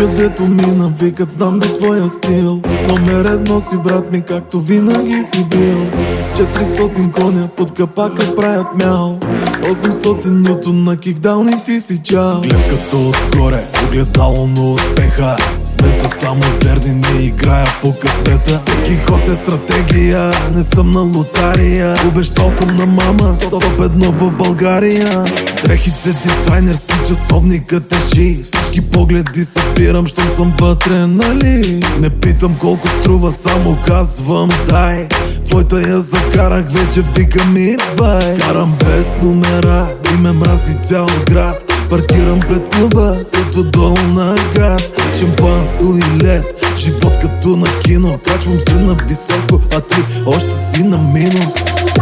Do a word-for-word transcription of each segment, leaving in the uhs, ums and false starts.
Откъдето мина викат, знам го твоя стил. Номер едно си брат ми, както винаги си бил. Четиристотин коня под капака правят мяу. осемстотин нютона кикдаун и ти си чао. Гледката отгоре, огледало на успеха. Сме са само верни, не играя по късмета. Всеки ход е стратегия, не съм на лотария. Обещал съм на мама, топ едно в България. Дрехите дизайнерски, часовника тежи. Всички погледи събирам, щом съм вътре, нали? Не питам колко струва, само казвам дай. Твоята я закарах, вече вика ми бай. Карам без номера и ме мрази цял град. Паркирам пред клуба, като долу на гад. Шампанско и лед, живот като на кино. Качвам се на високо, а ти още си на минус.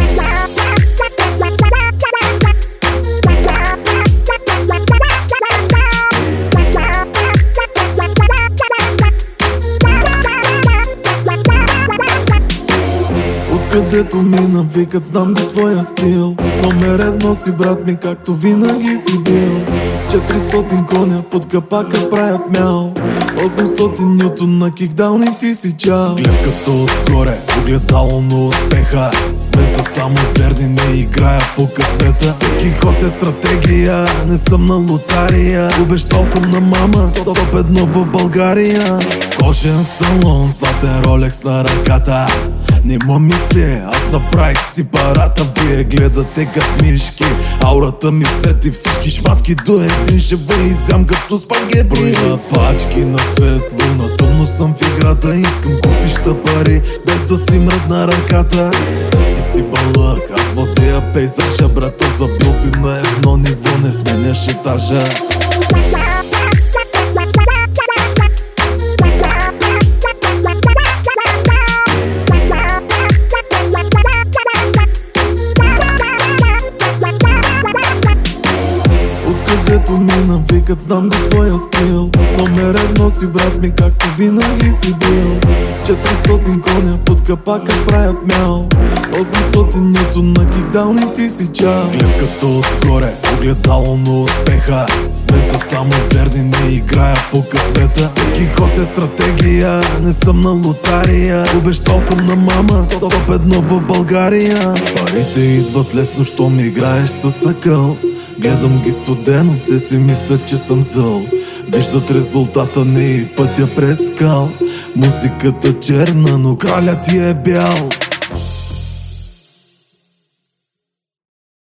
Откъдето мина викат, знам го твоя стил. Номер едно си брат ми, както винаги си бил. Четиристотин коня под капака правят мяу. осемстотин нютона кикдаун и ти си чао. Гледката отгоре, огледало на успеха. Сме са само верни, не играя по късмета. Всеки ход е стратегия, не съм на лотария. Обещал съм на мама, топ едно в България. Кожен салон, златен ролекс на ръката. Не ма мисли, аз направих си парата. Вие гледате като мишки. Аурата ми свети, всички шматки до един. Ще изям като спагети. Броя пачки на светло, на тъмно съм в играта. Искам купища пари, без да си мръдна ръката. Ти си балък, аз владея пейзажа. Брата, забил си на едно ниво, не сменяш етажа. Откъдето мина викат, знам го твоя стил. Номер едно си брат ми, както винаги си бил. Четиристотин коня под капака правят мяу. осемстотин нютона кикдаун и ти си чао. Гледката отгоре, огледало на успеха. Сме са само верни, не играя по късмета. Всеки ход е стратегия, не съм на лотария. Обещал съм на мама, топ едно в България. Парите идват лесно, щом играеш със акъл. Гледам ги студено, те си мислят, че съм зъл. Виждат резултата, не и пътя през скал. Музиката черна, но кралят ти е бял.